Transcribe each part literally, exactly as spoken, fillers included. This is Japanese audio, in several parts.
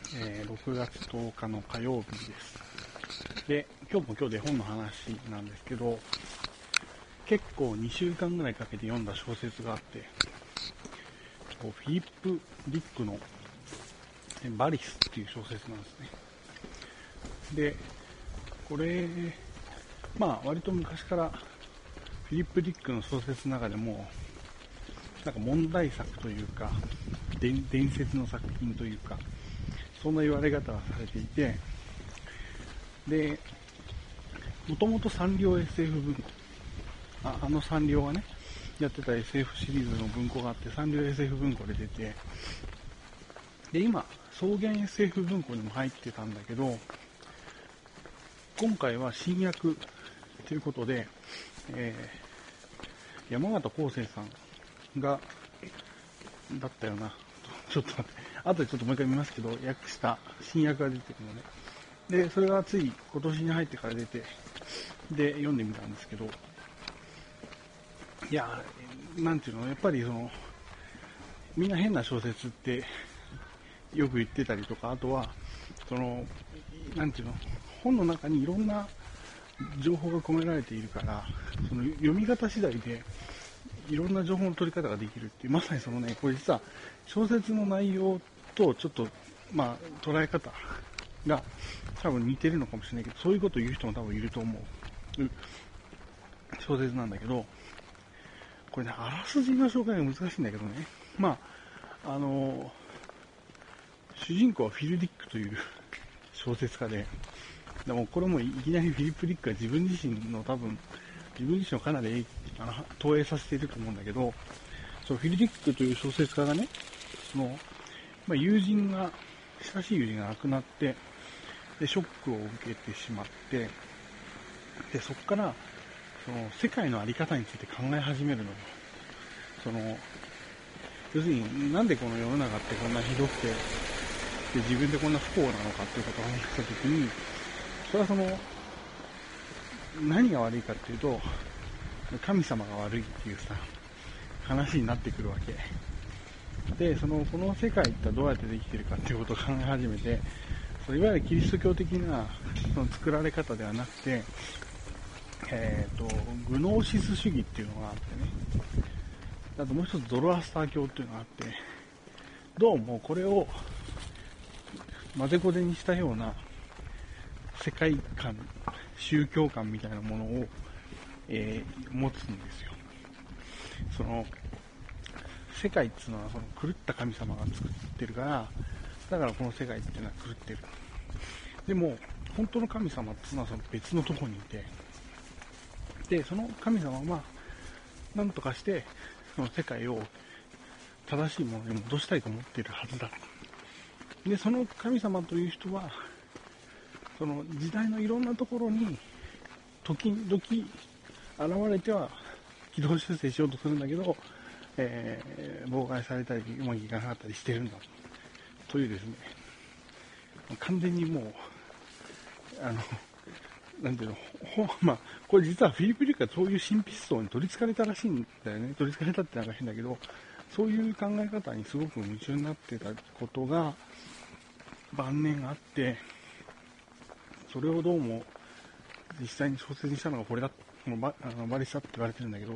えー、ろくがつとおかの火曜日です。で、今日も今日で本の話なんですけど、結構にしゅうかんぐらいかけて読んだ小説があって、フィリップ・ディックのバリスっていう小説なんですね。で、これ、まあ割と昔からフィリップ・ディックの小説の中でも、なんか問題作というか、伝, 伝説の作品というか、そんな言われ方がされていて、で、もともとサンリオ エスエフ 文庫、あ, あのサンリオがね、やってた エスエフ シリーズの文庫があって、サンリオ エスエフ 文庫で出て、で、今、草原 エスエフ 文庫にも入ってたんだけど、今回は新訳ということで、えー、山形康生さんが、だったよな。ちょっと待って、後でちょっともう一回見ますけど、訳した新訳が出てるので、で、それがつい今年に入ってから出て、で、読んでみたんですけど、いや、なんていうの、やっぱりその、みんな変な小説ってよく言ってたりとか、あとは、その、なんていうの、本の中にいろんな情報が込められているから、その読み方次第でいろんな情報の取り方ができるっていう、まさにそのね、これ実は小説の内容とちょっと、まあ、捉え方が多分似てるのかもしれないけど、そういうことを言う人も多分いると思う小説なんだけど、これね、あらすじの紹介が難しいんだけどね、まあ、あの、主人公はフィル・ディックという小説家で、でもこれもいきなりフィリップ・ディックが自分自身の多分、自分自身をかなりあの投影させていると思うんだけど、そのフィル・ディックという小説家がね、そのまあ、友人が、親しい友人が亡くなって、でショックを受けてしまって、でそこからその世界の在り方について考え始めるのよ。その要するになんでこの世の中ってこんなひどくて、で自分でこんな不幸なのかっていうことを話したときに、それはその何が悪いかっていうと、神様が悪いっていうさ話になってくるわけで、そのこの世界ってどうやってできてるかっていうことを考え始めて、そのいわゆるキリスト教的なその作られ方ではなくて、えーと、グノーシス主義っていうのがあってね、あともう一つゾロアスター教っていうのがあって、どうもこれを混ぜこぜにしたような世界観、宗教観みたいなものを、えー、持つんですよ。その世界っていうのはその狂った神様が作ってるから、だからこの世界っていうのは狂ってる。でも本当の神様っていうのはその別のところにいて、でその神様は何とかしてその世界を正しいものに戻したいと思っているはずだ。でその神様という人はその時代のいろんなところに時々現れては軌道修正しようとするんだけど、えー、妨害されたりうまくいかなかったりしてるんだというですね、完全にもうあのなんていうの、ほまあこれ実はフィリップ・ディックはそういう神秘思想に取り憑かれたらしいんだよね。取り憑かれたってなんか変だけど、そういう考え方にすごく夢中になってたことが晩年あって、それをどうも実際に小説にしたのがこれだ、この バ, あのバリスタって言われてるんだけど、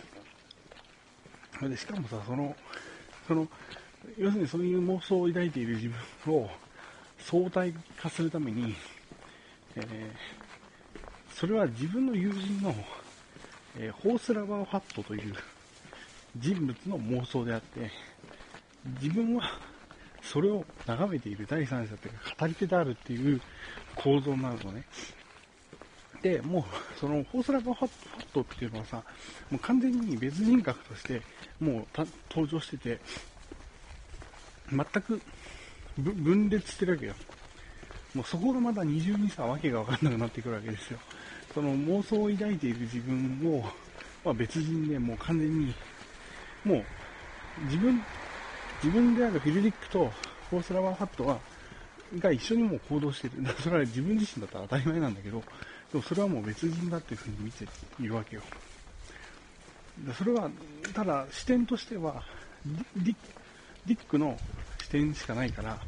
でしかもさ、そのその要するにそういう妄想を抱いている自分を相対化するために、えー、それは自分の友人の、えー、ホースラバー・ファットという人物の妄想であって、自分はそれを眺めている第三者というか語り手であるっていう構造になるのね。でもうそのホースラバー・ファットっていうのはさ、もう完全に別人格としてもうた登場してて、全く分裂してるわけよ。もうそこがまだ二重にさ、わけが分かんなくなってくるわけですよ。その妄想を抱いている自分を、まあ、別人でもう完全にもう自分自分であるフィル・ディックとホースラバー・ファットはが一緒にもう行動している。それは自分自身だったら当たり前なんだけど、でもそれはもう別人だっていうふうに見ているわけよ。それはただ視点としてはディ、ディックの視点しかないから、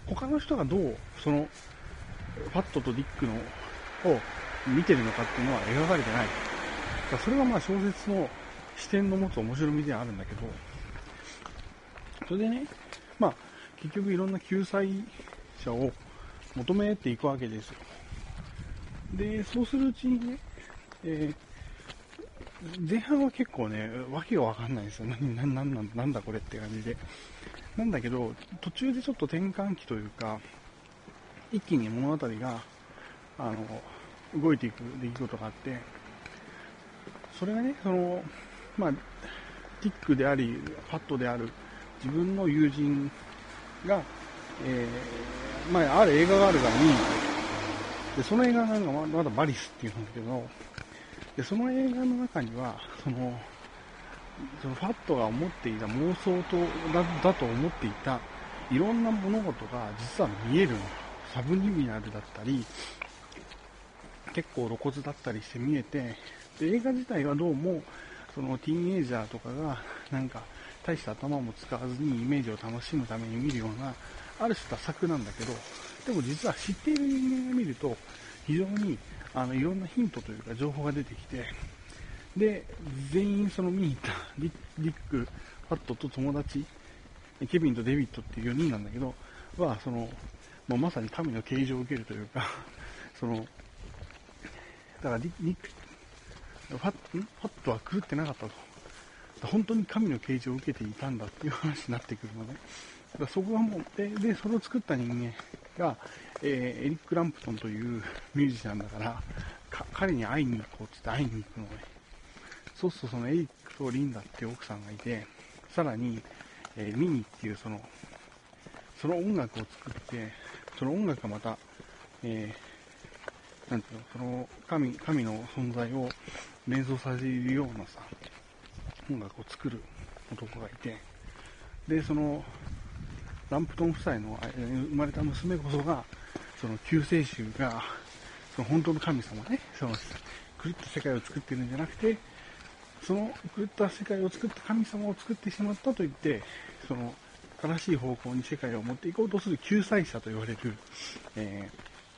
他の人がどうそのファットとディックのを見てるのかっていうのは描かれてない。だからそれはまあ小説の視点の持つ面白みではあるんだけど、それでね、まあ結局いろんな救済者を求めていくわけですよ。で、そうするうちにね、えー、前半は結構ね、わけがわかんないんですよ。何、何、何なん、なんだこれって感じで。なんだけど、途中でちょっと転換期というか、一気に物語が、あの、動いていく出来事があって、それがね、その、まあ、ティックであり、ファットである自分の友人が、えー、まあ、ある映画があるから見に行く。で、その映画がまだバリスっていうんですけど、で、その映画の中には、その、そのファットが思っていた妄想とだ、だと思っていたいろんな物事が実は見えるの。サブリミナルだったり、結構露骨だったりして見えて、で、映画自体はどうも、そのティーンエイジャーとかが、なんか、大した頭も使わずにイメージを楽しむために見るような、ある種多作なんだけど、でも実は知っている人間が見ると、非常に、あの、いろんなヒントというか情報が出てきて、で、全員その見に行ったリック、ファットと友達、ケビンとデビッドっていうよにんなんだけど、は、その、もうまさに神の啓示を受けるというか、その、だからリリファッ、ファットは狂ってなかったと。本当に神の啓示を受けていたんだっていう話になってくるので、だからそこがもう、で、で、それを作った人間が、えー、エリック・ランプトンというミュージシャンだから、か彼に会いに行こうって言って会いに行くのね。そうするとそのエリックとリンダっていう奥さんがいて、さらに、えー、ミニっていうその、その音楽を作って、その音楽がまた、えー、なんていうの、その神、神の存在を連想させるようなさ、音楽を作る男がいて、で、その、ランプトン夫妻の生まれた娘こそが、その救世主が、その本当の神様ね、その狂った世界を作ってるんじゃなくて、その狂った世界を作った神様を作ってしまったと言って、その正しい方向に世界を持っていこうとする救済者と言われる、え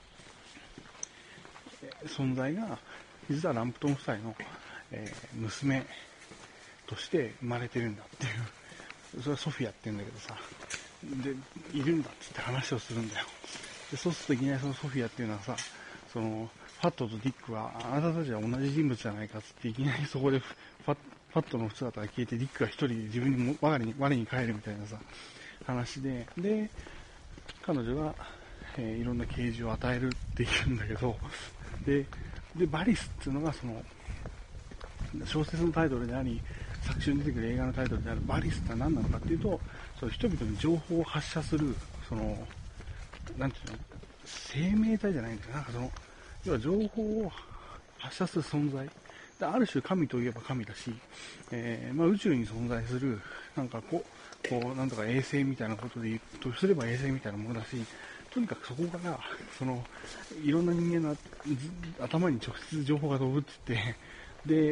ー、存在が、実はランプトン夫妻の、えー、娘として生まれてるんだっていう、それはソフィアって言うんだけどさ、で、いるんだって言って話をするんだよ。で、そうするといきなりそのソフィアっていうのはさ、その、ファットとディックは、あなたたちは同じ人物じゃないかって言って、いきなりそこでファッ、ファットの姿が消えて、ディックが一人で自分に我に、我に帰るみたいなさ、話で、で、彼女が、えー、いろんな啓示を与えるって言うんだけど、で、で、バリスっていうのがその、小説のタイトルであり、作中に出てくる映画のタイトルであるバリスって何なのかっていうと、その人々に情報を発射する、その、なんていうの、生命体じゃないんだよ。なんかその、要は情報を発射する存在。である種神といえば神だし、えー、まあ、宇宙に存在する、なんかこう、こう、なんとか衛星みたいなことで言うとすれば衛星みたいなものだし、とにかくそこから、その、いろんな人間の頭に直接情報が飛ぶって言って、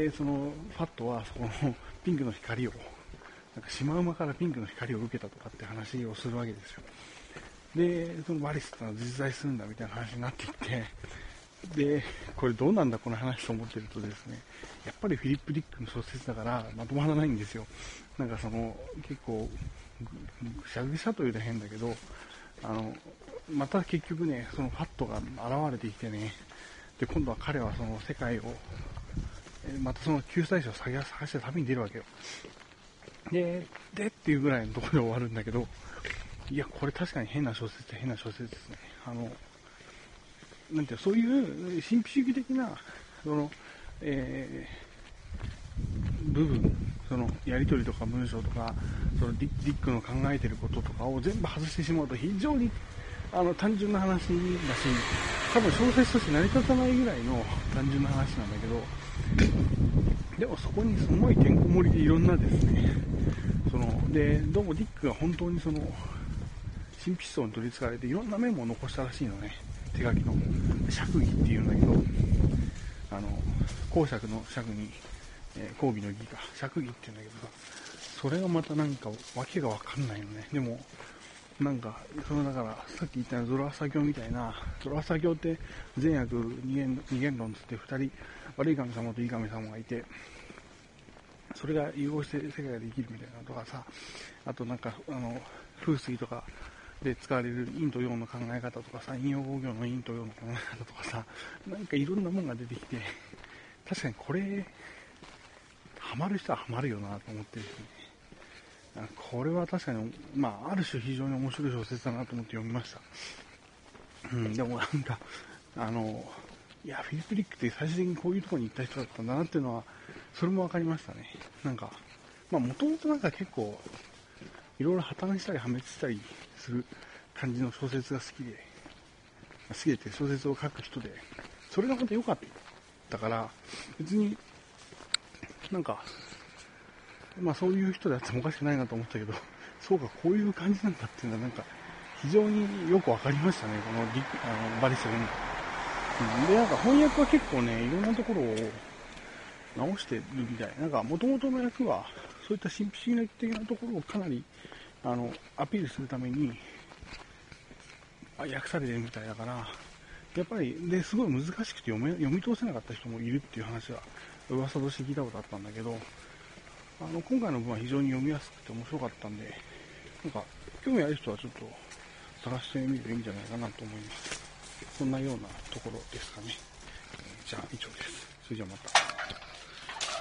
で、その、ファットは、その、ピンクの光を、なんかシマウマからピンクの光を受けたとかって話をするわけですよ。で、そのバリスってのは実在するんだみたいな話になっていって、で、これどうなんだこの話と思ってるとですね、やっぱりフィリップ・ディックの小説だからまとまらないんですよ。なんかその、結構、ぐしゃぐしゃというと変だけど、あの、また結局ね、そのファットが現れてきてね、で、今度は彼はその世界を、またその救済者を探して旅に出るわけよ。で、でっていうぐらいのところで終わるんだけど、いや、これ確かに変な小説で変な小説ですね。あの、なんていうそういう神秘主義的な、その、えー、部分、その、やりとりとか文章とか、そのディ、ディックの考えてることとかを全部外してしまうと非常に、あの、単純な話だし、多分小説として成り立たないぐらいの単純な話なんだけど、でもそこにすごいてんこ盛りでいろんなですね、その、で、どうもディックが本当にその、神秘思想に取り憑かれていろんなメモを残したらしいのね。手書きの釈義っていうんだけど、あの公爵の釈に、えー、講義の義か釈義っていうんだけどさ、それがまたなんかわけがわかんないのね。でもなんか、そのだから、さっき言ったようなゾロアスター教みたいな、ゾロアスター教って善悪二元二元論つって二人、悪い神様といい神様がいて、それが融合して世界ができるみたいなのとかさ、あとなんか、あの、風水とかで使われる陰と陽の考え方とかさ、陰陽五行の陰と陽の考え方とかさ、なんかいろんなものが出てきて、確かにこれ、ハマる人はハマるよなと思ってですね。これは確かに、まあ、ある種非常に面白い小説だなと思って読みました。うん、でもなんか、あの、いや、フィリップ・ディックって最終的にこういうところに行った人だったんだなっていうのは、それも分かりましたね。なんか、まあ、もともとなんか結構、いろいろ破綻したり破滅したりする感じの小説が好きで、好きでって小説を書く人で、それが本当良かったから、別になんか、まあそういう人であってもおかしくないなと思ったけど、そうか、こういう感じなんだっていうのはなんか、非常によくわかりましたね、このリあのバリスがね。で、なんか翻訳は結構ね、いろんなところを直してるみたい。なんか、元々の役は、そういった神秘主義的なところをかなり、あの、アピールするために、訳されてるみたいだから、やっぱり、で、すごい難しくて読め、読み通せなかった人もいるっていう話は、噂として聞いたことあったんだけど、あの、今回の文は非常に読みやすくて面白かったんで、なんか、興味ある人はちょっと探してみるといいんじゃないかなと思います。そんなようなところですかね。えー、じゃあ、以上です。それじゃあまた。